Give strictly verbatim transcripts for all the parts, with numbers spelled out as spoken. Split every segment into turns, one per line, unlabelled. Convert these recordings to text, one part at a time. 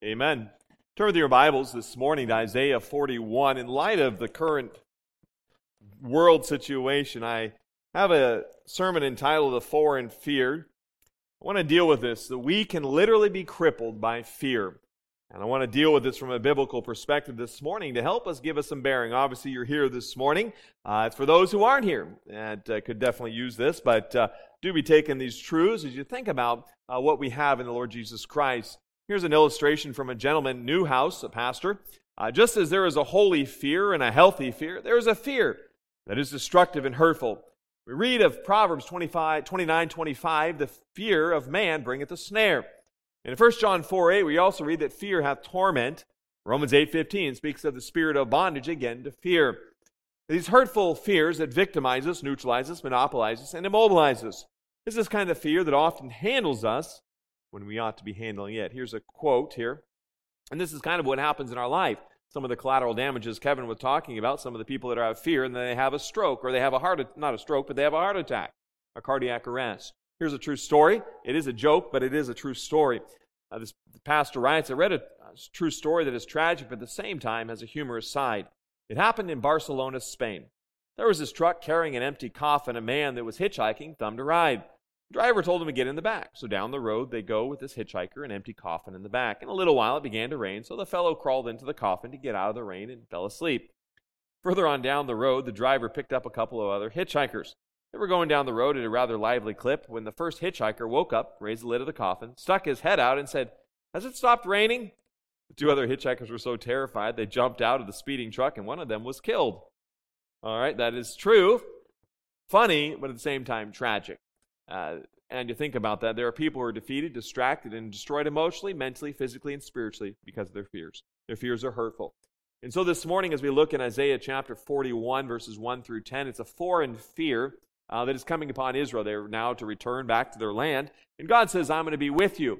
Amen. Turn with your Bibles this morning to Isaiah forty-one. In light of the current world situation, I have a sermon entitled "The Foreign Fear." I want to deal with this, that we can literally be crippled by fear. And I want to deal with this from a biblical perspective this morning to help us give us some bearing. Obviously, you're here this morning. Uh, it's for those who aren't here and uh, could definitely use this, but uh, do be taking these truths as you think about uh, what we have in the Lord Jesus Christ. Here's an illustration from a gentleman, Newhouse, a pastor. Uh, just as there is a holy fear and a healthy fear, there is a fear that is destructive and hurtful. We read of Proverbs twenty-five, twenty-nine, twenty-five, the fear of man bringeth a snare. And in First John four eight, we also read that fear hath torment. Romans eight fifteen speaks of the spirit of bondage, again, to fear. These hurtful fears that victimize us, neutralize us, monopolize us, and immobilize us. This is kind of fear that often handles us when we ought to be handling it. Here's a quote here. And this is kind of what happens in our life. Some of the collateral damages Kevin was talking about, some of the people that have fear, and then they have a stroke, or they have a heart, not a stroke, but they have a heart attack, a cardiac arrest. Here's a true story. It is a joke, but it is a true story. Uh, this pastor writes, I read a, a true story that is tragic, but at the same time has a humorous side. It happened in Barcelona, Spain. There was this truck carrying an empty coffin. A man that was hitchhiking thumbed a ride. The driver told him to get in the back. So down the road they go with this hitchhiker, an empty coffin in the back. In a little while it began to rain, so the fellow crawled into the coffin to get out of the rain and fell asleep. Further on down the road, the driver picked up a couple of other hitchhikers. They were going down the road at a rather lively clip when the first hitchhiker woke up, raised the lid of the coffin, stuck his head out and said, "Has it stopped raining?" The two other hitchhikers were so terrified they jumped out of the speeding truck and one of them was killed. All right, that is true. Funny, but at the same time tragic. Uh, and you think about that, there are people who are defeated, distracted, and destroyed emotionally, mentally, physically, and spiritually because of their fears. Their fears are hurtful. And so this morning as we look in Isaiah chapter forty-one, verses one through ten, it's a foreign fear uh, that is coming upon Israel. They're now to return back to their land. And God says, I'm going to be with you.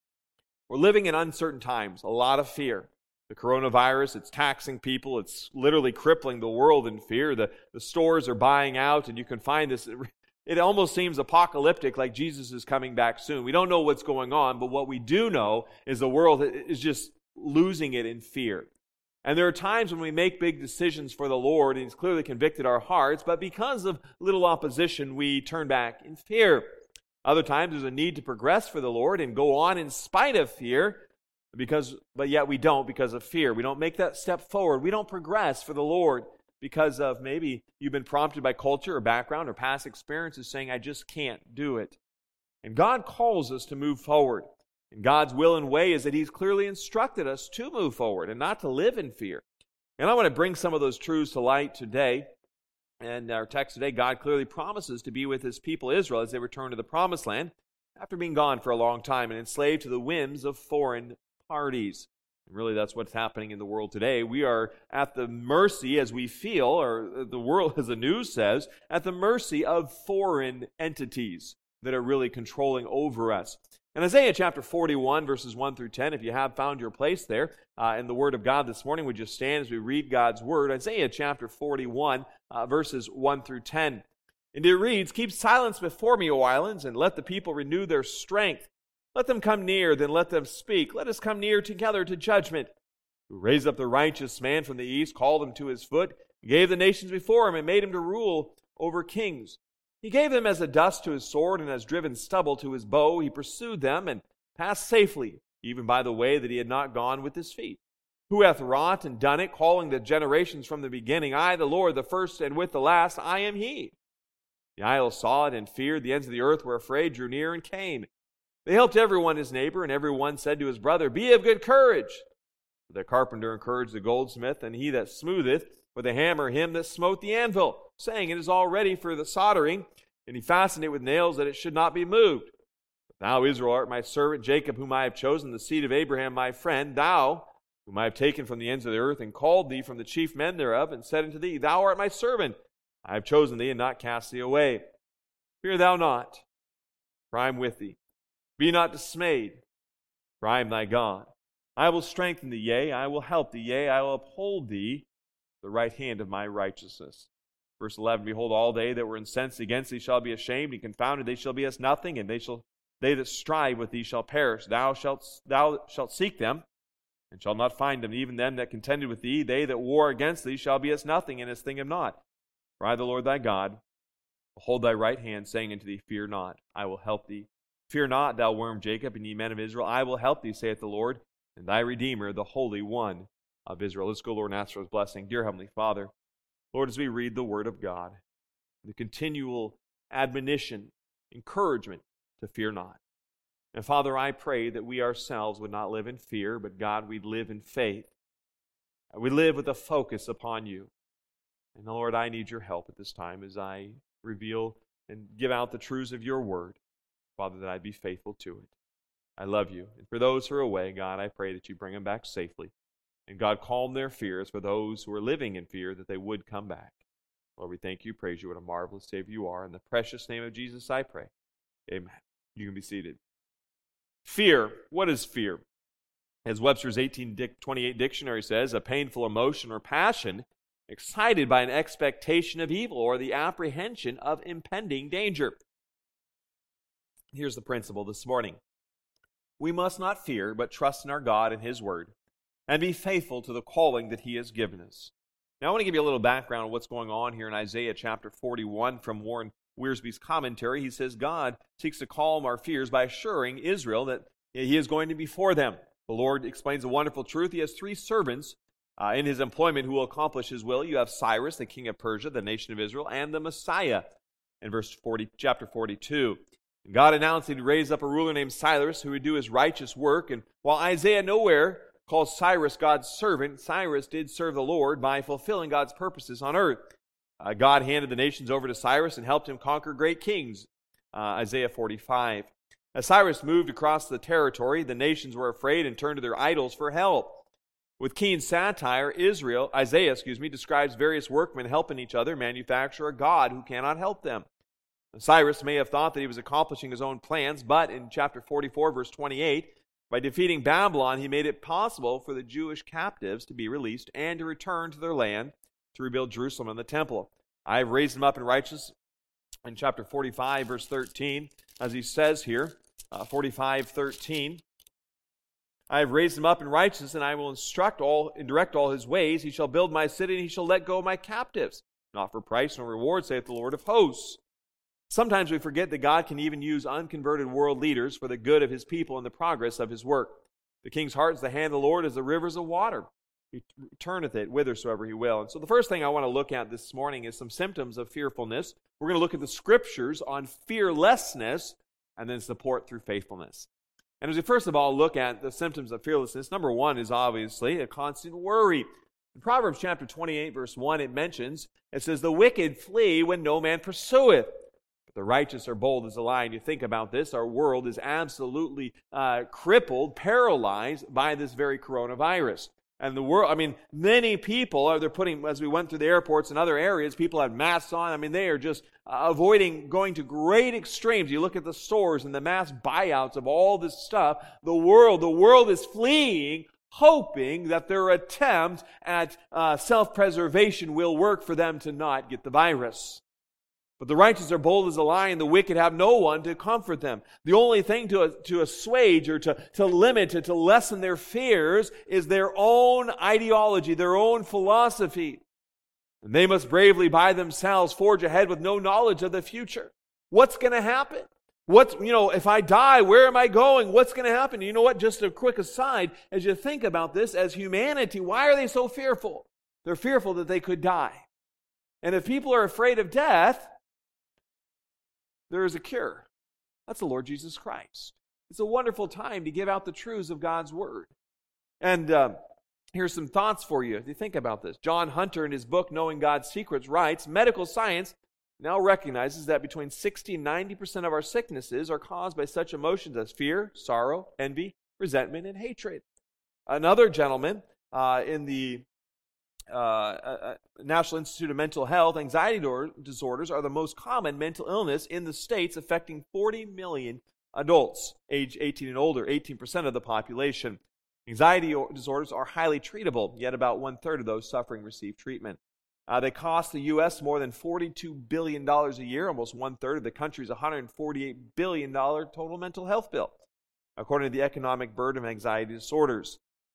We're living in uncertain times, a lot of fear. The coronavirus, it's taxing people. It's literally crippling the world in fear. The, the stores are buying out, and you can find this. It almost seems apocalyptic, like Jesus is coming back soon. We don't know what's going on, but what we do know is the world is just losing it in fear. And there are times when we make big decisions for the Lord, and He's clearly convicted our hearts, but because of little opposition, we turn back in fear. Other times there's a need to progress for the Lord and go on in spite of fear, because, but yet we don't because of fear. We don't make that step forward. We don't progress for the Lord because of maybe you've been prompted by culture or background or past experiences saying, I just can't do it. And God calls us to move forward. And God's will and way is that He's clearly instructed us to move forward and not to live in fear. And I want to bring some of those truths to light today. And our text today, God clearly promises to be with His people Israel as they return to the promised land after being gone for a long time and enslaved to the whims of foreign parties. And really, that's what's happening in the world today. We are at the mercy, as we feel, or the world, as the news says, at the mercy of foreign entities that are really controlling over us. In Isaiah chapter forty-one, verses one through ten, if you have found your place there uh, in the Word of God this morning, would you stand as we read God's Word? Isaiah chapter forty-one, uh, verses one through ten. And it reads, Keep silence before me, O islands, and let the people renew their strength. Let them come near, then let them speak. Let us come near together to judgment. Who raised up the righteous man from the east, called him to his foot, gave the nations before him, and made him to rule over kings. He gave them as a dust to his sword, and as driven stubble to his bow. He pursued them, and passed safely, even by the way that he had not gone with his feet. Who hath wrought and done it, calling the generations from the beginning? I, the Lord, the first and with the last, I am He. The isles saw it and feared. The ends of the earth were afraid, drew near, and came. They helped everyone his neighbor, and every one said to his brother, Be of good courage. The carpenter encouraged the goldsmith, and he that smootheth with a hammer him that smote the anvil, saying, It is all ready for the soldering. And he fastened it with nails, that it should not be moved. But thou, Israel, art my servant, Jacob, whom I have chosen, the seed of Abraham my friend, thou, whom I have taken from the ends of the earth, and called thee from the chief men thereof, and said unto thee, Thou art my servant. I have chosen thee, and not cast thee away. Fear thou not, for I am with thee. Be not dismayed, for I am thy God. I will strengthen thee, yea, I will help thee, yea, I will uphold thee with the right hand of my righteousness. Verse eleven, Behold, all they that were incensed against thee shall be ashamed and confounded. They shall be as nothing, and they shall they that strive with thee shall perish. Thou shalt thou shalt seek them, and shall not find them. Even them that contended with thee, they that war against thee, shall be as nothing, and as thing of naught. For I, the Lord thy God, will hold thy right hand, saying unto thee, Fear not, I will help thee. Fear not, thou worm Jacob, and ye men of Israel, I will help thee, saith the Lord, and thy Redeemer, the Holy One of Israel. Let's go, Lord, and ask for his blessing. Dear Heavenly Father, Lord, as we read the Word of God, the continual admonition, encouragement to fear not. And Father, I pray that we ourselves would not live in fear, but God, we'd live in faith. We live with a focus upon you. And Lord, I need your help at this time as I reveal and give out the truths of your word. Father, that I'd be faithful to it. I love you. And for those who are away, God, I pray that you bring them back safely. And God, calm their fears for those who are living in fear, that they would come back. Lord, we thank you, praise you. What a marvelous Savior you are. In the precious name of Jesus, I pray. Amen. You can be seated. Fear. What is fear? As Webster's eighteen twenty-eight dictionary says, a painful emotion or passion excited by an expectation of evil or the apprehension of impending danger. Here's the principle this morning. We must not fear, but trust in our God and his word, and be faithful to the calling that he has given us. Now I want to give you a little background on what's going on here in Isaiah chapter forty-one from Warren Wiersbe's commentary. He says God seeks to calm our fears by assuring Israel that he is going to be for them. The Lord explains a wonderful truth. He has three servants uh, in his employment who will accomplish his will. You have Cyrus, the king of Persia, the nation of Israel, and the Messiah in verse forty, chapter forty-two. God announced that he'd raise up a ruler named Cyrus who would do his righteous work. And while Isaiah nowhere calls Cyrus God's servant, Cyrus did serve the Lord by fulfilling God's purposes on earth. Uh, God handed the nations over to Cyrus and helped him conquer great kings. Uh, Isaiah forty-five. As Cyrus moved across the territory, the nations were afraid and turned to their idols for help. With keen satire, Israel, Isaiah, excuse me, describes various workmen helping each other manufacture a God who cannot help them. Cyrus may have thought that he was accomplishing his own plans, but in chapter forty-four, verse twenty-eight, by defeating Babylon, he made it possible for the Jewish captives to be released and to return to their land to rebuild Jerusalem and the temple. I have raised them up in righteousness, in chapter forty-five, verse thirteen, as he says here, uh, forty-five, thirteen. I have raised him up in righteousness, and I will instruct all and direct all his ways. He shall build my city, and he shall let go of my captives. Not for price nor reward, saith the Lord of hosts. Sometimes we forget that God can even use unconverted world leaders for the good of his people and the progress of his work. The king's heart is the hand of the Lord as the rivers of water. He turneth it whithersoever he will. And so the first thing I want to look at this morning is some symptoms of fearfulness. We're going to look at the scriptures on fearlessness and then support through faithfulness. And as we first of all look at the symptoms of fearlessness, number one is obviously a constant worry. In Proverbs chapter twenty-eight, verse one, it mentions, it says, the wicked flee when no man pursueth. The righteous are bold as a lion. You think about this, our world is absolutely uh, crippled, paralyzed by this very coronavirus. And the world, I mean, many people are, they're putting, as we went through the airports and other areas, people have masks on. I mean, they are just uh, avoiding going to great extremes. You look at the stores and the mass buyouts of all this stuff. The world, the world is fleeing, hoping that their attempt at uh, self-preservation will work for them to not get the virus. But the righteous are bold as a lion, the wicked have no one to comfort them. The only thing to, to assuage or to, to limit, to, to lessen their fears is their own ideology, their own philosophy. And they must bravely by themselves forge ahead with no knowledge of the future. What's going to happen? What's, you know, if I die, where am I going? What's going to happen? You know what? Just a quick aside, as you think about this, as humanity, why are they so fearful? They're fearful that they could die. And if people are afraid of death, there is a cure. That's the Lord Jesus Christ. It's a wonderful time to give out the truths of God's Word. And uh, here's some thoughts for you if you think about this. John Hunter, in his book, Knowing God's Secrets, writes, medical science now recognizes that between sixty and ninety percent of our sicknesses are caused by such emotions as fear, sorrow, envy, resentment, and hatred. Another gentleman uh, in the Uh, uh, National Institute of Mental Health, anxiety disorders are the most common mental illness in the states, affecting forty million adults, age eighteen and older, eighteen percent of the population. Anxiety disorders are highly treatable, yet about one-third of those suffering receive treatment. Uh, they cost the U S more than forty-two billion dollars a year, almost one-third of the country's one hundred forty-eight billion dollars total mental health bill, according to the economic burden of anxiety disorders.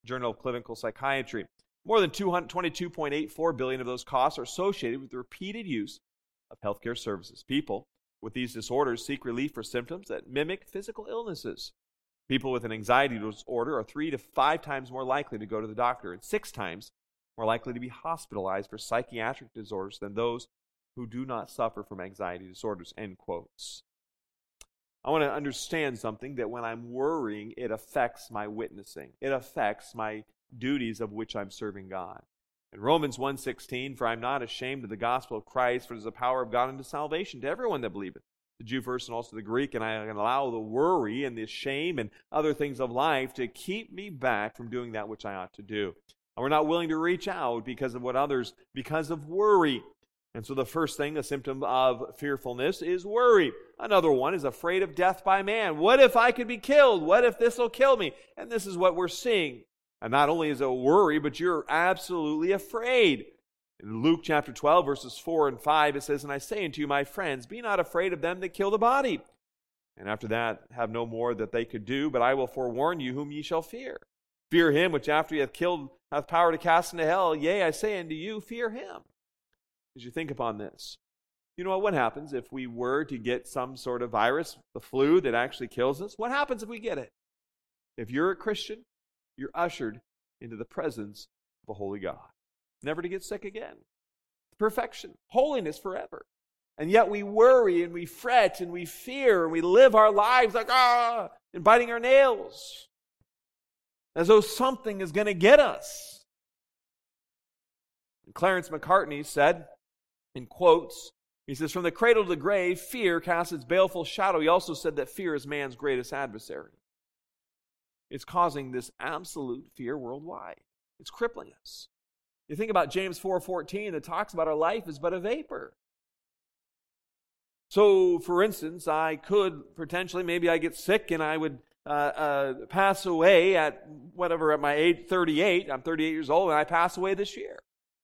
Journal of Clinical Psychiatry. More than two hundred twenty-two point eight four billion dollars of those costs are associated with the repeated use of healthcare services. People with these disorders seek relief for symptoms that mimic physical illnesses. People with an anxiety disorder are three to five times more likely to go to the doctor and six times more likely to be hospitalized for psychiatric disorders than those who do not suffer from anxiety disorders, end quotes. I want to understand something, that when I'm worrying, it affects my witnessing. It affects my duties of which I'm serving God. In Romans one sixteen, for I am not ashamed of the gospel of Christ, for it is the power of God unto salvation to everyone that believeth, the Jew first and also the Greek, and I can allow the worry and the shame and other things of life to keep me back from doing that which I ought to do. And we're not willing to reach out because of what others, because of worry. And so the first thing, a symptom of fearfulness, is worry. Another one is afraid of death by man. What if I could be killed? What if this will kill me? And this is what we're seeing. And not only is it a worry, but you're absolutely afraid. In Luke chapter twelve, verses four and five, it says, and I say unto you, my friends, be not afraid of them that kill the body. And after that, have no more that they could do, but I will forewarn you whom ye shall fear. Fear him which after he hath killed hath power to cast into hell. Yea, I say unto you, fear him. As you think upon this, you know what happens if we were to get some sort of virus, the flu that actually kills us? What happens if we get it? If you're a Christian, you're ushered into the presence of a holy God, never to get sick again. Perfection, holiness forever. And yet we worry and we fret and we fear and we live our lives like, ah, and biting our nails, as though something is going to get us. Clarence McCartney said, in quotes, he says, from the cradle to the grave, fear casts its baleful shadow. He also said that fear is man's greatest adversary. It's causing this absolute fear worldwide. It's crippling us. You think about James four fourteen that talks about our life is but a vapor. So, for instance, I could potentially, maybe I get sick and I would uh, uh, pass away at whatever, at my age, thirty-eight. I'm thirty-eight years old and I pass away this year.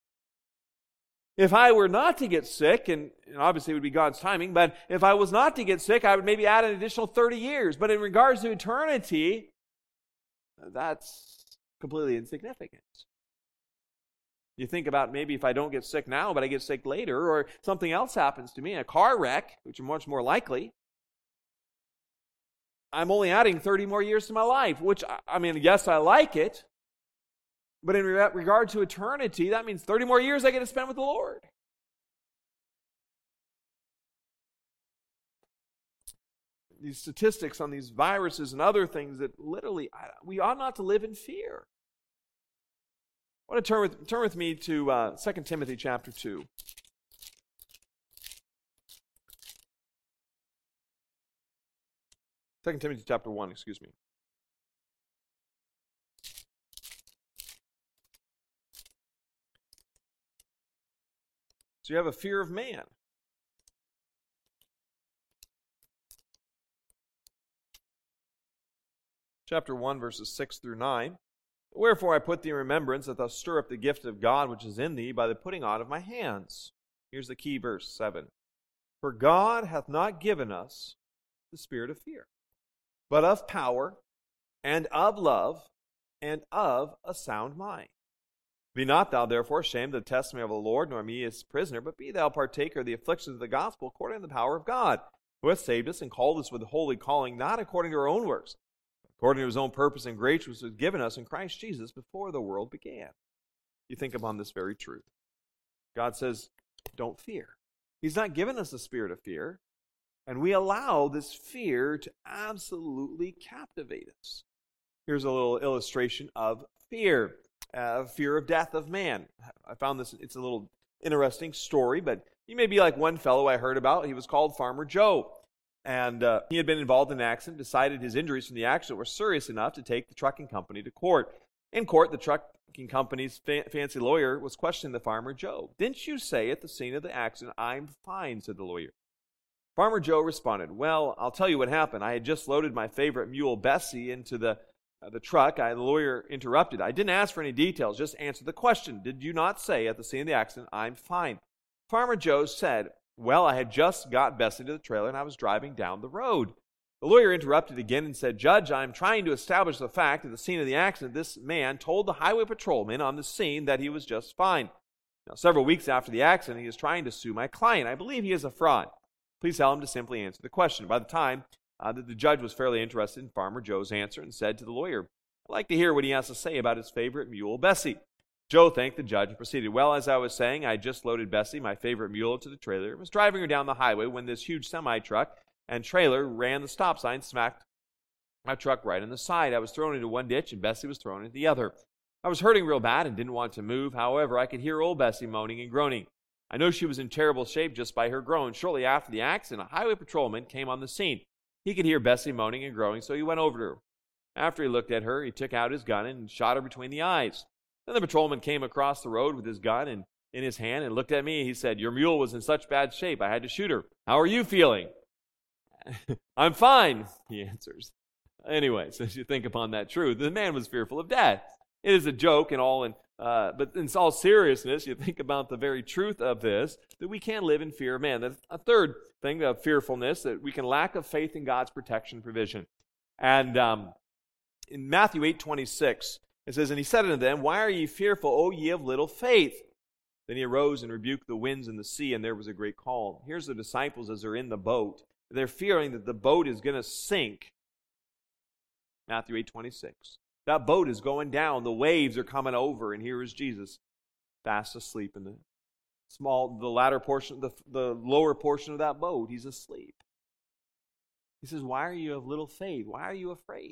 If I were not to get sick, and, and obviously it would be God's timing, but if I was not to get sick, I would maybe add an additional thirty years. But in regards to eternity, that's completely insignificant. You think about maybe if I don't get sick now, but I get sick later, or something else happens to me, a car wreck, which is much more likely, I'm only adding thirty more years to my life, which, I mean, yes, I like it, but in regard to eternity, that means thirty more years I get to spend with the Lord. These statistics on these viruses and other things that literally, we ought not to live in fear. I want to turn with, turn with me to uh, Second Timothy chapter two. Second Timothy chapter one, excuse me. So you have a fear of man. Chapter one, verses six through nine. Wherefore I put thee in remembrance that thou stir up the gift of God which is in thee by the putting on of my hands. Here's the key verse, seven. For God hath not given us the spirit of fear, but of power, and of love, and of a sound mind. Be not thou therefore ashamed of the testimony of the Lord, nor me as prisoner, but be thou partaker of the afflictions of the gospel according to the power of God, who hath saved us and called us with a holy calling, not according to our own works, according to his own purpose and grace which was given us in Christ Jesus before the world began. You think upon this very truth. God says, don't fear. He's not given us a spirit of fear, and we allow this fear to absolutely captivate us. Here's a little illustration of fear, uh, fear of death of man. I found this, it's a little interesting story, but you may be like one fellow I heard about. He was called Farmer Joe. And uh, he had been involved in an accident, decided his injuries from the accident were serious enough to take the trucking company to court. In court, the trucking company's fa- fancy lawyer was questioning the farmer Joe. Didn't you say at the scene of the accident, I'm fine, said the lawyer. Farmer Joe responded, well, I'll tell you what happened. I had just loaded my favorite mule, Bessie, into the, uh, the truck. I, the lawyer interrupted. I didn't ask for any details, just answer the question. Did you not say at the scene of the accident, I'm fine? Farmer Joe said, well, I had just got Bessie to the trailer and I was driving down the road. The lawyer interrupted again and said, "Judge, I'm trying to establish the fact at the scene of the accident this man told the highway patrolman on the scene that he was just fine. Now, several weeks after the accident, he is trying to sue my client. I believe he is a fraud. Please tell him to simply answer the question." By the time uh, that the judge was fairly interested in Farmer Joe's answer and said to the lawyer, "I'd like to hear what he has to say about his favorite mule, Bessie." Joe thanked the judge and proceeded, "Well, as I was saying, I just loaded Bessie, my favorite mule, to the trailer and was driving her down the highway when this huge semi-truck and trailer ran the stop sign, smacked my truck right in the side. I was thrown into one ditch and Bessie was thrown into the other. I was hurting real bad and didn't want to move. However, I could hear old Bessie moaning and groaning. I know she was in terrible shape just by her groan. Shortly after the accident, a highway patrolman came on the scene. He could hear Bessie moaning and groaning, so he went over to her. After he looked at her, he took out his gun and shot her between the eyes. Then the patrolman came across the road with his gun and in his hand and looked at me. He said, 'Your mule was in such bad shape, I had to shoot her. How are you feeling?' 'I'm fine,' he answers. Anyway, so as you think upon that truth, the man was fearful of death. It is a joke and all, and uh, but in all seriousness, you think about the very truth of this, that we can't live in fear of man. That's a third thing of fearfulness, that we can lack of faith in God's protection and provision. And um, in Matthew eight twenty-six, it says, "And he said unto them, Why are ye fearful, O ye of little faith? Then he arose and rebuked the winds and the sea, and there was a great calm." Here's the disciples as they're in the boat. They're fearing that the boat is going to sink. Matthew eight twenty-six. That boat is going down. The waves are coming over, and here is Jesus fast asleep in the small, the latter portion, the, the lower portion of that boat. He's asleep. He says, "Why are you of little faith? Why are you afraid?"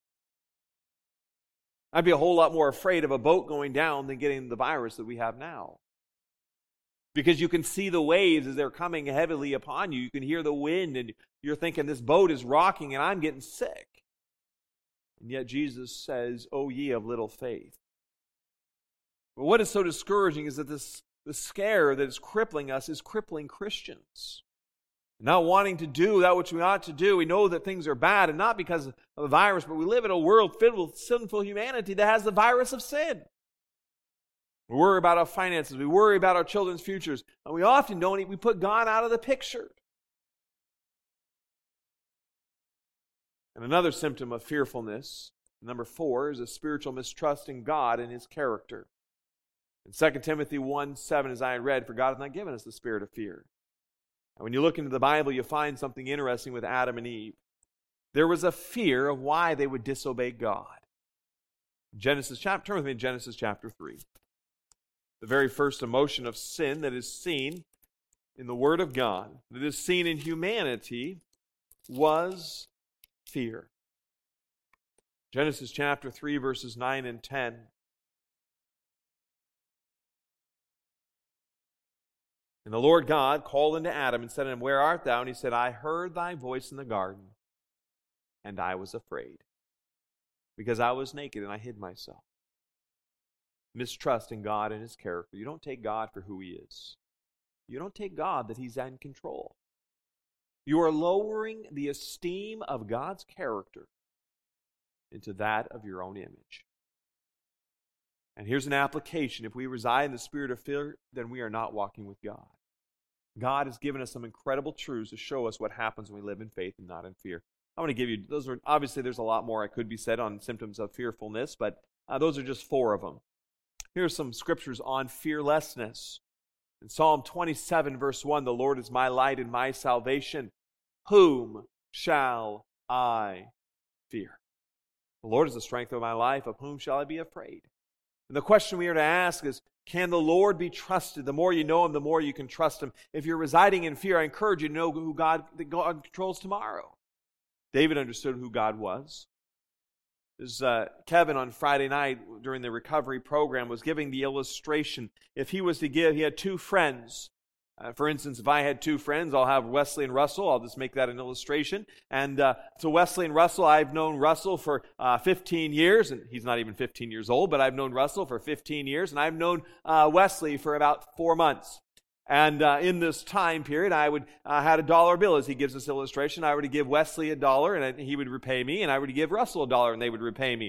I'd be a whole lot more afraid of a boat going down than getting the virus that we have now. Because you can see the waves as they're coming heavily upon you. You can hear the wind, and you're thinking, this boat is rocking, and I'm getting sick. And yet Jesus says, "O ye of little faith." But what is so discouraging is that this the scare that is crippling us is crippling Christians. Not wanting to do that which we ought to do. We know that things are bad, and not because of a virus, but we live in a world filled with sinful humanity that has the virus of sin. We worry about our finances. We worry about our children's futures. And we often don't, we put God out of the picture. And another symptom of fearfulness, number four, is a spiritual mistrust in God and His character. In Second Timothy one seven, as I had read, "For God hath not given us the spirit of fear." And when you look into the Bible, you find something interesting with Adam and Eve. There was a fear of why they would disobey God. Genesis chapter, turn with me to Genesis chapter three. The very first emotion of sin that is seen in the Word of God, that is seen in humanity, was fear. Genesis chapter three, verses nine and ten. "And the Lord God called unto Adam and said unto him, Where art thou? And he said, I heard thy voice in the garden, and I was afraid, because I was naked and I hid myself." Mistrust in God and His character. You don't take God for who He is. You don't take God that He's in control. You are lowering the esteem of God's character into that of your own image. And here's an application. If we reside in the spirit of fear, then we are not walking with God. God has given us some incredible truths to show us what happens when we live in faith and not in fear. I want to give you, those are, obviously there's a lot more I could be said on symptoms of fearfulness, but uh, those are just four of them. Here are some scriptures on fearlessness. In Psalm twenty-seven, verse one, "The Lord is my light and my salvation. Whom shall I fear? The Lord is the strength of my life. Of whom shall I be afraid?" And the question we are to ask is, can the Lord be trusted? The more you know Him, the more you can trust Him. If you're residing in fear, I encourage you to know who God, that God controls tomorrow. David understood who God was. As, uh, Kevin on Friday night during the recovery program was giving the illustration. If he was to give, he had two friends. Uh, for instance, if I had two friends, I'll have Wesley and Russell. I'll just make that an illustration. And uh, so Wesley and Russell, I've known Russell for uh, fifteen years, and he's not even fifteen years old, but I've known Russell for fifteen years, and I've known uh, Wesley for about four months. And uh, in this time period, I would uh, had a dollar bill, as he gives this illustration. I were to give Wesley a dollar, and he would repay me, and I were to give Russell a dollar, and they would repay me.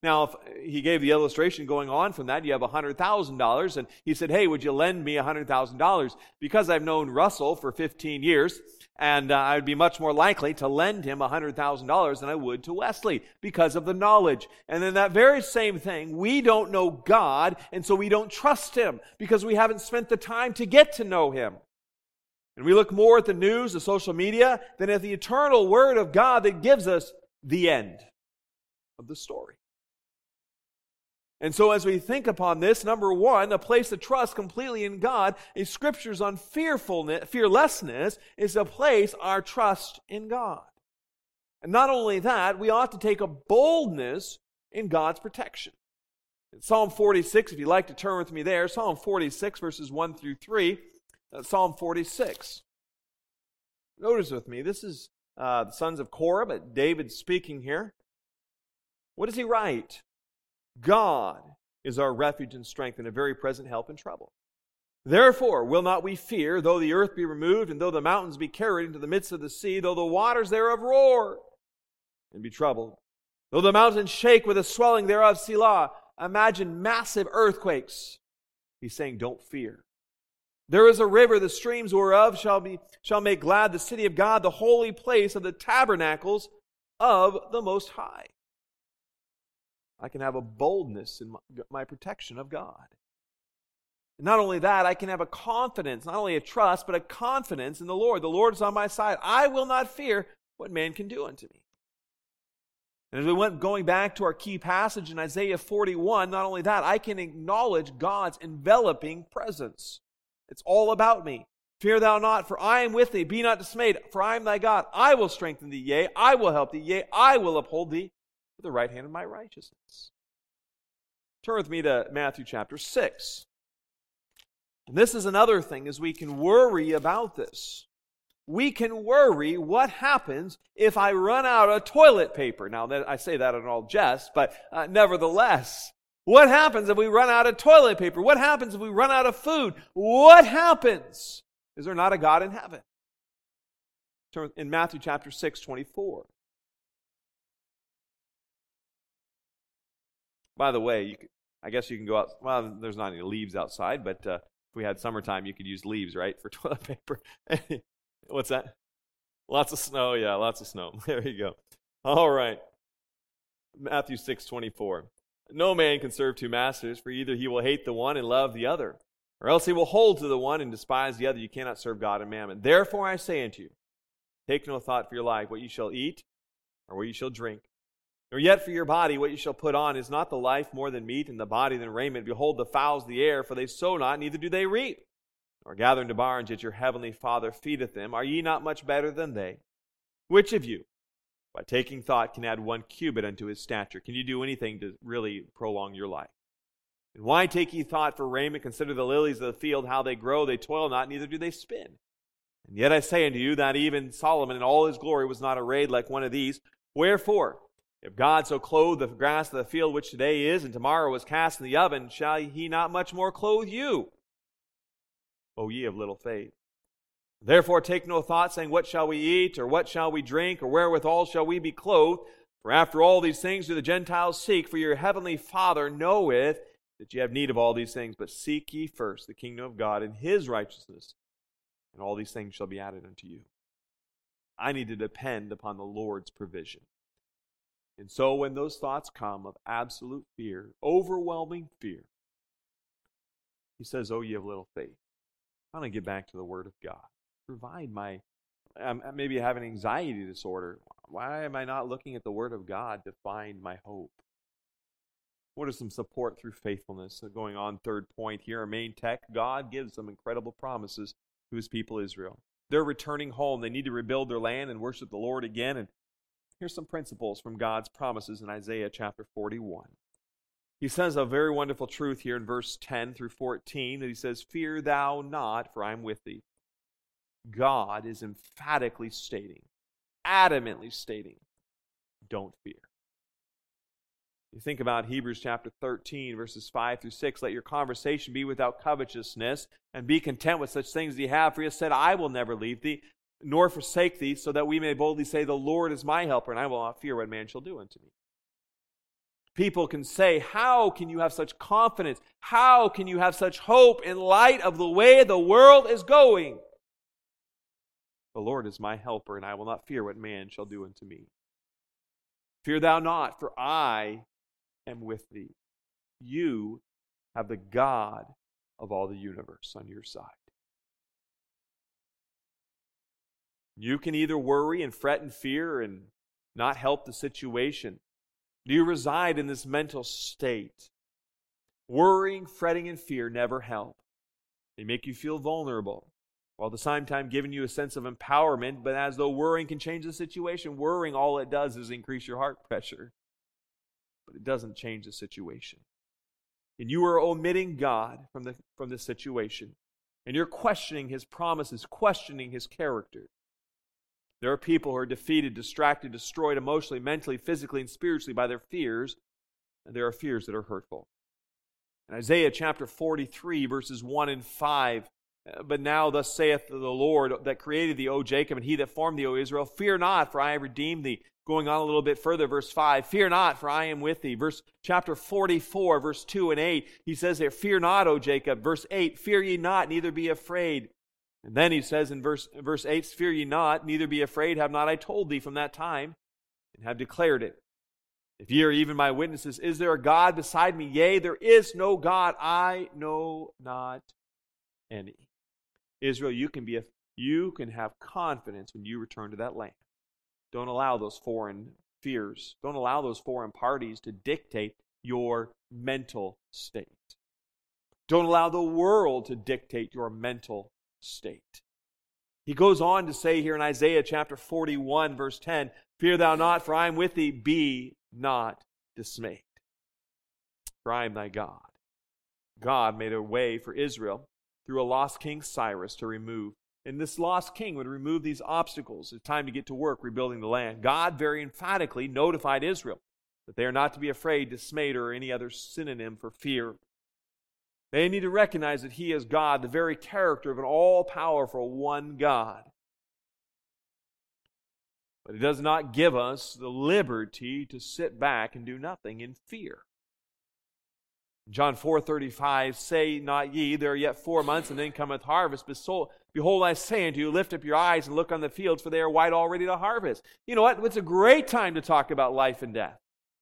Now, if he gave the illustration going on from that, you have one hundred thousand dollars, and he said, hey, would you lend me one hundred thousand dollars? Because I've known Russell for fifteen years, and uh, I would be much more likely to lend him one hundred thousand dollars than I would to Wesley because of the knowledge. And then that very same thing, we don't know God, and so we don't trust Him because we haven't spent the time to get to know Him. And we look more at the news, the social media, than at the eternal Word of God that gives us the end of the story. And so as we think upon this, number one, a place to trust completely in God, in Scriptures on fearfulness, fearlessness, is to place our trust in God. And not only that, we ought to take a boldness in God's protection. In Psalm forty-six, if you'd like to turn with me there, Psalm forty-six, verses one through three, uh, Psalm forty-six. Notice with me, this is uh, the sons of Korah, but David speaking here. What does he write? God is our refuge and strength and a very present help in trouble. Therefore will not we fear, though the earth be removed, and though the mountains be carried into the midst of the sea, though the waters thereof roar and be troubled, though the mountains shake with the swelling thereof, Selah. Imagine massive earthquakes. He's saying, don't fear. There is a river, the streams whereof shall be shall make glad the city of God, the holy place of the tabernacles of the Most High. I can have a boldness in my, my protection of God. And not only that, I can have a confidence, not only a trust, but a confidence in the Lord. The Lord is on my side. I will not fear what man can do unto me. And as we went going back to our key passage in Isaiah forty-one, not only that, I can acknowledge God's enveloping presence. It's all about me. Fear thou not, for I am with thee. Be not dismayed, for I am thy God. I will strengthen thee, yea, I will help thee, yea, I will uphold thee with the right hand of my righteousness. Turn with me to Matthew chapter six. And this is another thing, is we can worry about this. We can worry what happens if I run out of toilet paper. Now, that, I say that in all jest, but uh, nevertheless, what happens if we run out of toilet paper? What happens if we run out of food? What happens? Is there not a God in heaven? Turn in Matthew chapter six, twenty-four. By the way, you could, I guess you can go out. Well, there's not any leaves outside, but uh, if we had summertime, you could use leaves, right, for toilet paper. What's that? Lots of snow. Yeah, lots of snow. There you go. All right. Matthew six, twenty-four. No man can serve two masters, for either he will hate the one and love the other, or else he will hold to the one and despise the other. You cannot serve God and mammon. Therefore I say unto you, take no thought for your life, what you shall eat, or what you shall drink. Nor yet for your body, what you shall put on. Is not the life more than meat, and the body than raiment? Behold the fowls of the air, for they sow not, neither do they reap, nor gather into barns, yet your heavenly Father feedeth them. Are ye not much better than they? Which of you, by taking thought, can add one cubit unto his stature? Can you do anything to really prolong your life? And why take ye thought for raiment? Consider the lilies of the field, how they grow. They toil not, neither do they spin. And yet I say unto you that even Solomon in all his glory was not arrayed like one of these. Wherefore, if God so clothe the grass of the field, which today is, and tomorrow is cast in the oven, shall he not much more clothe you, O ye of little faith? Therefore take no thought, saying, what shall we eat, or what shall we drink, or wherewithal shall we be clothed? For after all these things do the Gentiles seek, for your heavenly Father knoweth that ye have need of all these things. But seek ye first the kingdom of God and his righteousness, and all these things shall be added unto you. I need to depend upon the Lord's provision. And so when those thoughts come of absolute fear, overwhelming fear, he says, oh, ye of little faith. I want to get back to the Word of God. Provide my, um, maybe I have an anxiety disorder. Why am I not looking at the Word of God to find my hope? What are some support through faithfulness? So going on, third point here, our main text, God gives them incredible promises to his people Israel. They're returning home. They need to rebuild their land and worship the Lord again. And here's some principles from God's promises in Isaiah chapter forty-one. He says a very wonderful truth here in verse ten through fourteen, that he says, fear thou not, for I am with thee. God is emphatically stating, adamantly stating, don't fear. You think about Hebrews chapter thirteen, verses five through six, let your conversation be without covetousness, and be content with such things as ye have, for he has said, I will never leave thee, nor forsake thee, so that we may boldly say, the Lord is my helper, and I will not fear what man shall do unto me. People can say, how can you have such confidence? How can you have such hope in light of the way the world is going? The Lord is my helper, and I will not fear what man shall do unto me. Fear thou not, for I am with thee. You have the God of all the universe on your side. You can either worry and fret and fear and not help the situation. Do you reside in this mental state? Worrying, fretting, and fear never help. They make you feel vulnerable, while at the same time giving you a sense of empowerment, but as though worrying can change the situation. Worrying, all it does is increase your heart pressure, but it doesn't change the situation. And you are omitting God from the from the situation, and you're questioning His promises, questioning His character. There are people who are defeated, distracted, destroyed emotionally, mentally, physically, and spiritually by their fears, and there are fears that are hurtful. In Isaiah chapter forty-three, verses one and five, but now thus saith the Lord that created thee, O Jacob, and he that formed thee, O Israel, fear not, for I have redeemed thee. Going on a little bit further, verse five, fear not, for I am with thee. Verse chapter forty-four, verse two and eight, he says there, fear not, O Jacob. Verse eight, fear ye not, neither be afraid. And then he says in verse, verse eight, fear ye not, neither be afraid, have not I told thee from that time, and have declared it. If ye are even my witnesses, is there a God beside me? Yea, there is no God, I know not any. Israel, you can be a, you can have confidence when you return to that land. Don't allow those foreign fears, don't allow those foreign parties to dictate your mental state. Don't allow the world to dictate your mental state. He goes on to say here in Isaiah chapter forty-one, verse ten, fear thou not, for I am with thee, be not dismayed. For I am thy God. God made a way for Israel through a lost king Cyrus to remove. And this lost king would remove these obstacles. It's time to get to work rebuilding the land. God very emphatically notified Israel that they are not to be afraid, dismayed, or any other synonym for fear. They need to recognize that He is God, the very character of an all-powerful one God. But it does not give us the liberty to sit back and do nothing in fear. John four thirty-five, say not ye, there are yet four months, and then cometh harvest. Behold, I say unto you, lift up your eyes and look on the fields, for they are white already to harvest. You know what? It's a great time to talk about life and death.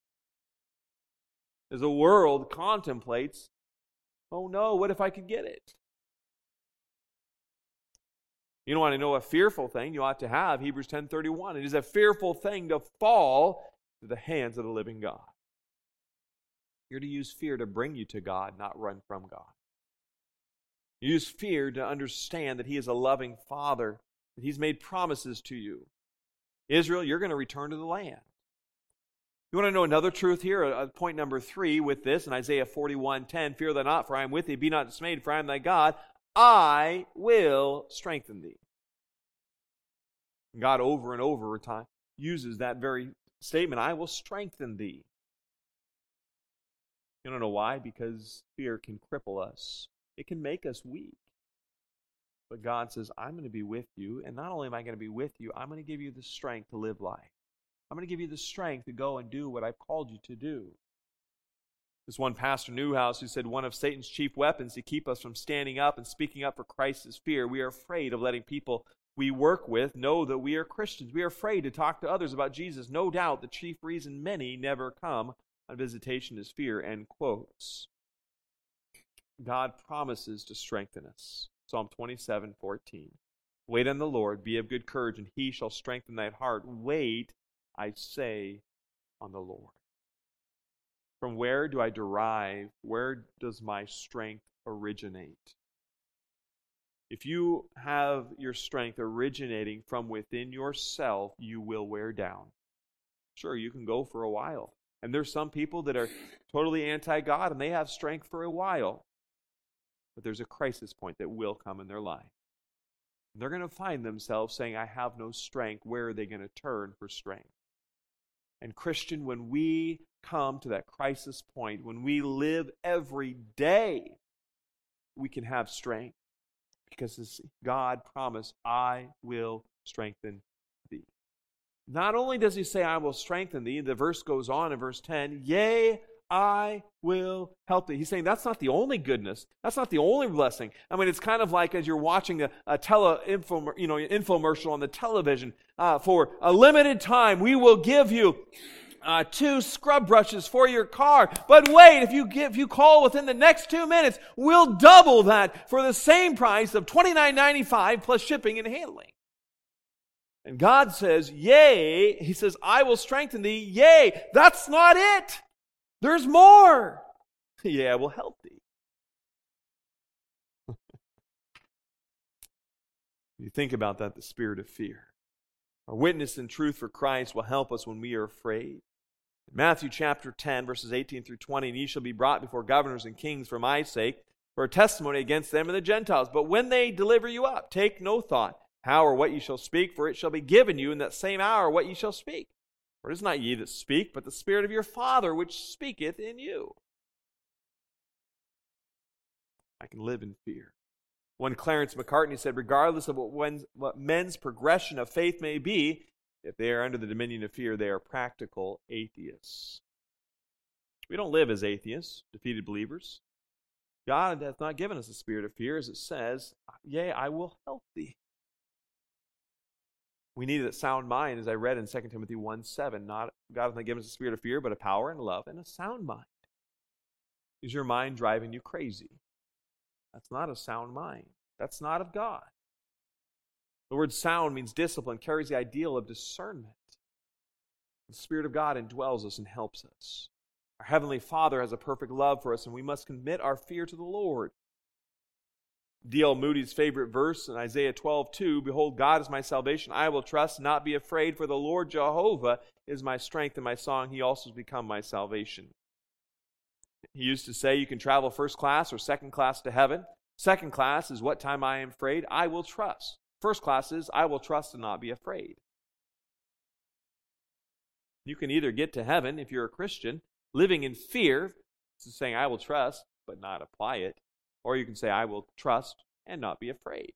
As the world contemplates, oh no, what if I could get it? You don't want to know a fearful thing you ought to have. Hebrews ten thirty-one. It is a fearful thing to fall to the hands of the living God. You're to use fear to bring you to God, not run from God. You use fear to understand that He is a loving Father, that He's made promises to you. Israel, you're going to return to the land. You want to know another truth here? Uh, point number three with this in Isaiah forty-one ten, fear thou not, for I am with thee. Be not dismayed, for I am thy God. I will strengthen thee. God over and over time uses that very statement, I will strengthen thee. You don't know why? Because fear can cripple us. It can make us weak. But God says, I'm going to be with you, and not only am I going to be with you, I'm going to give you the strength to live life. I'm going to give you the strength to go and do what I've called you to do. This one Pastor Newhouse who said one of Satan's chief weapons to keep us from standing up and speaking up for Christ is fear. We are afraid of letting people we work with know that we are Christians. We are afraid to talk to others about Jesus. No doubt the chief reason many never come on visitation is fear, end quotes. God promises to strengthen us. Psalm twenty-seven fourteen. Wait on the Lord, be of good courage, and He shall strengthen thy heart. Wait, I say, on the Lord. From where do I derive, where does my strength originate? If you have your strength originating from within yourself, you will wear down. Sure, you can go for a while. And there's some people that are totally anti-God, and they have strength for a while. But there's a crisis point that will come in their life. And they're going to find themselves saying, I have no strength. Where are they going to turn for strength? And Christian, when we come to that crisis point, when we live every day, we can have strength. Because God promised, I will strengthen thee. Not only does he say, I will strengthen thee, the verse goes on in verse ten, yea, I will help thee. He's saying that's not the only goodness. That's not the only blessing. I mean, it's kind of like as you're watching a, a tele info, you know, infomercial on the television. Uh, for a limited time, we will give you uh, two scrub brushes for your car. But wait, if you give, if you call within the next two minutes, we'll double that for the same price of twenty-nine ninety-five plus shipping and handling. And God says, yea, he says, I will strengthen thee. Yea, that's not it. There's more. Yeah, I will help thee. You think about that, the spirit of fear. Our witness in truth for Christ will help us when we are afraid. Matthew chapter ten, verses eighteen through twenty, and ye shall be brought before governors and kings for my sake, for a testimony against them and the Gentiles. But when they deliver you up, take no thought how or what ye shall speak, for it shall be given you in that same hour what ye shall speak. For it is not ye that speak, but the Spirit of your Father which speaketh in you. I can live in fear. One Clarence McCartney said, regardless of what, when, what men's progression of faith may be, if they are under the dominion of fear, they are practical atheists. We don't live as atheists, defeated believers. God hath not given us a spirit of fear, as it says, yea, I will help thee. We need a sound mind, as I read in Second Timothy one seven. Not, God hath not given us a spirit of fear, but a power and love and a sound mind. Is your mind driving you crazy? That's not a sound mind. That's not of God. The word sound means discipline, carries the ideal of discernment. The Spirit of God indwells us and helps us. Our Heavenly Father has a perfect love for us, and we must commit our fear to the Lord. D L Moody's favorite verse in Isaiah twelve two, behold, God is my salvation. I will trust, not be afraid, for the Lord Jehovah is my strength and my song. He also has become my salvation. He used to say you can travel first class or second class to heaven. Second class is what time I am afraid, I will trust. First class is I will trust and not be afraid. You can either get to heaven if you're a Christian, living in fear, saying I will trust but not apply it, or you can say I will trust and not be afraid.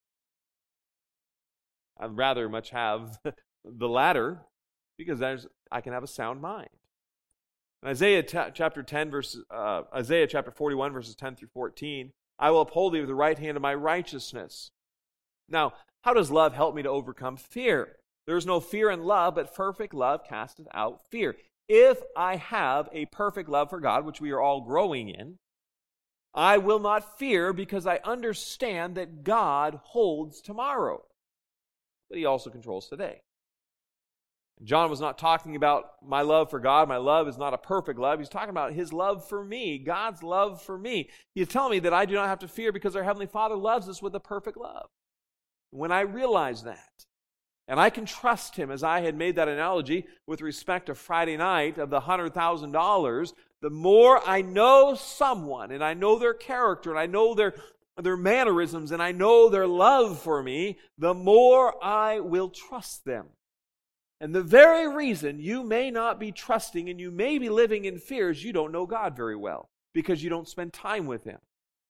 I'd rather much have the latter because there's, I can have a sound mind. In Isaiah t- chapter ten, verse uh, Isaiah chapter forty-one, verses ten through fourteen, I will uphold thee with the right hand of my righteousness. Now, how does love help me to overcome fear? There is no fear in love, but perfect love casteth out fear. If I have a perfect love for God, which we are all growing in, I will not fear because I understand that God holds tomorrow. But He also controls today. John was not talking about my love for God. My love is not a perfect love. He's talking about His love for me, God's love for me. He's telling me that I do not have to fear because our Heavenly Father loves us with a perfect love. When I realize that, and I can trust Him, as I had made that analogy with respect to Friday night of the one hundred thousand dollars, the more I know someone, and I know their character, and I know their, their mannerisms, and I know their love for me, the more I will trust them. And the very reason you may not be trusting and you may be living in fear is you don't know God very well, because you don't spend time with Him.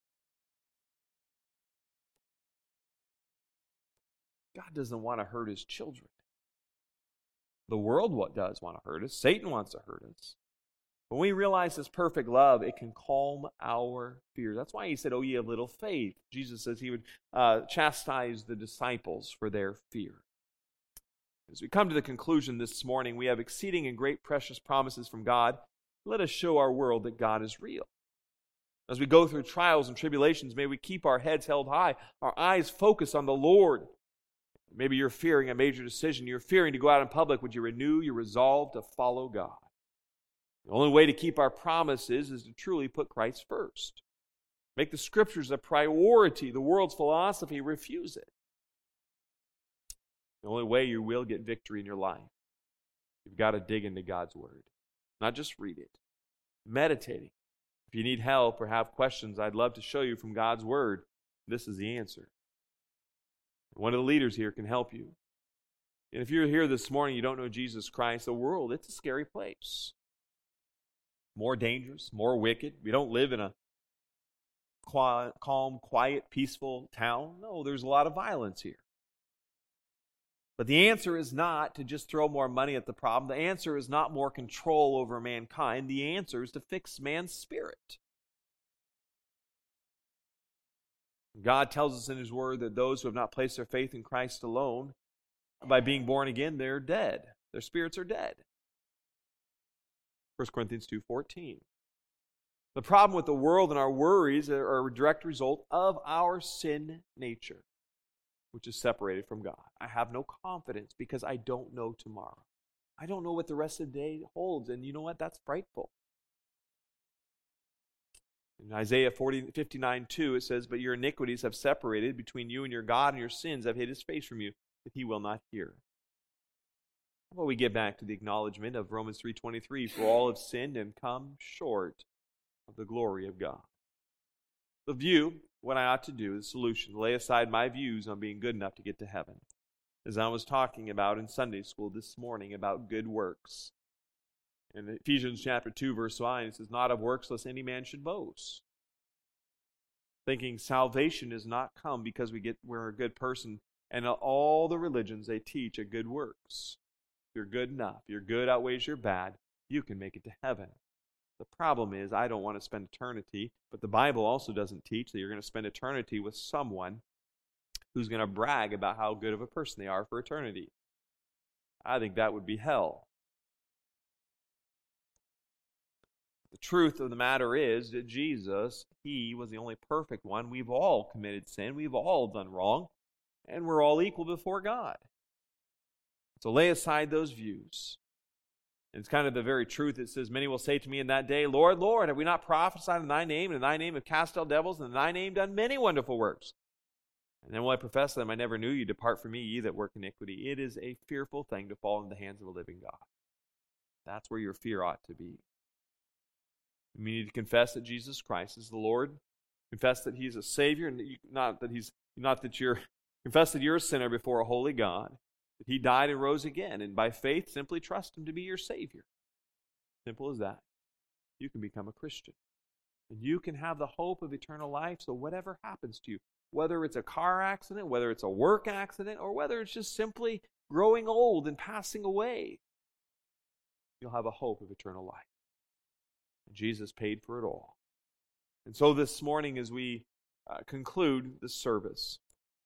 God doesn't want to hurt His children. The world what does want to hurt us. Satan wants to hurt us. When we realize His perfect love, it can calm our fear. That's why He said, "O ye of little faith." Jesus says He would uh, chastise the disciples for their fear. As we come to the conclusion this morning, we have exceeding and great precious promises from God. Let us show our world that God is real. As we go through trials and tribulations, may we keep our heads held high, our eyes focused on the Lord. Maybe you're fearing a major decision. You're fearing to go out in public. Would you renew your resolve to follow God? The only way to keep our promises is to truly put Christ first. Make the Scriptures a priority. The world's philosophy, refuse it. The only way you will get victory in your life, you've got to dig into God's Word. Not just read it. Meditating. If you need help or have questions, I'd love to show you from God's Word. This is the answer. One of the leaders here can help you. And if you're here this morning, you don't know Jesus Christ, the world, it's a scary place. More dangerous, more wicked. We don't live in a calm, quiet, peaceful town. No, there's a lot of violence here. But the answer is not to just throw more money at the problem. The answer is not more control over mankind. The answer is to fix man's spirit. God tells us in His Word that those who have not placed their faith in Christ alone, by being born again, they're dead. Their spirits are dead. First Corinthians two fourteen. The problem with the world and our worries are a direct result of our sin nature, which is separated from God. I have no confidence because I don't know tomorrow. I don't know what the rest of the day holds, and you know what? That's frightful. In Isaiah fifty-nine two, it says, "But your iniquities have separated between you and your God, and your sins have hid His face from you, that He will not hear." How about we get back to the acknowledgement of Romans three twenty-three, "For all have sinned and come short of the glory of God." The view, what I ought to do, the solution, lay aside my views on being good enough to get to heaven. As I was talking about in Sunday school this morning about good works. In Ephesians chapter two, verse nine, it says, "Not of works, lest any man should boast." Thinking salvation does not come because we get we're a good person. And all the religions, they teach a good works. If you're good enough, your good outweighs your bad, you can make it to heaven. The problem is, I don't want to spend eternity, but the Bible also doesn't teach that you're going to spend eternity with someone who's going to brag about how good of a person they are for eternity. I think that would be hell. The truth of the matter is that Jesus, He was the only perfect one. We've all committed sin. We've all done wrong. And we're all equal before God. So lay aside those views. And it's kind of the very truth. It says, "Many will say to me in that day, Lord, Lord, have we not prophesied in Thy name, and in Thy name have cast out devils, and in Thy name done many wonderful works? And then will I profess to them, I never knew you. Depart from me, ye that work iniquity." It is a fearful thing to fall into the hands of a living God. That's where your fear ought to be. You need to confess that Jesus Christ is the Lord. Confess that He's a Savior, and that you, not that He's not that you're confess that you're a sinner before a holy God. That He died and rose again, and by faith simply trust Him to be your Savior. Simple as that. You can become a Christian. And you can have the hope of eternal life, so whatever happens to you, whether it's a car accident, whether it's a work accident, or whether it's just simply growing old and passing away, you'll have a hope of eternal life. And Jesus paid for it all. And so this morning, as we uh, conclude the service,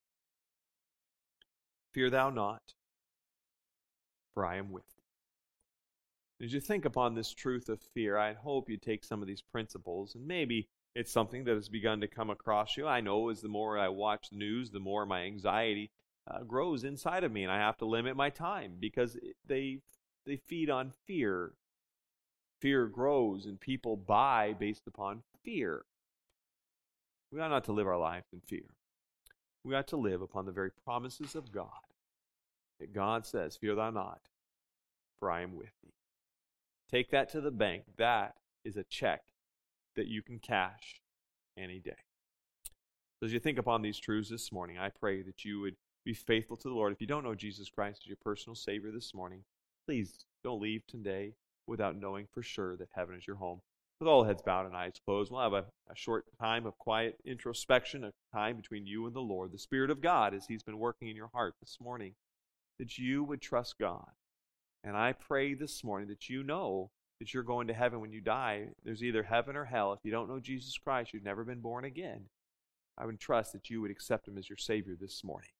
"Fear thou not, for I am with thee." As you think upon this truth of fear, I hope you take some of these principles, and maybe it's something that has begun to come across you. I know as the more I watch the news, the more my anxiety uh, grows inside of me, and I have to limit my time because they they feed on fear. Fear grows, and people buy based upon fear. We ought not to live our lives in fear. We ought to live upon the very promises of God. That God says, "Fear thou not, for I am with thee." Take that to the bank. That is a check that you can cash any day. So as you think upon these truths this morning, I pray that you would be faithful to the Lord. If you don't know Jesus Christ as your personal Savior this morning, please don't leave today without knowing for sure that heaven is your home. With all heads bowed and eyes closed, we'll have a, a short time of quiet introspection, a time between you and the Lord. The Spirit of God, as He's been working in your heart this morning, that you would trust God. And I pray this morning that you know that you're going to heaven when you die. There's either heaven or hell. If you don't know Jesus Christ, you've never been born again, I would trust that you would accept Him as your Savior this morning.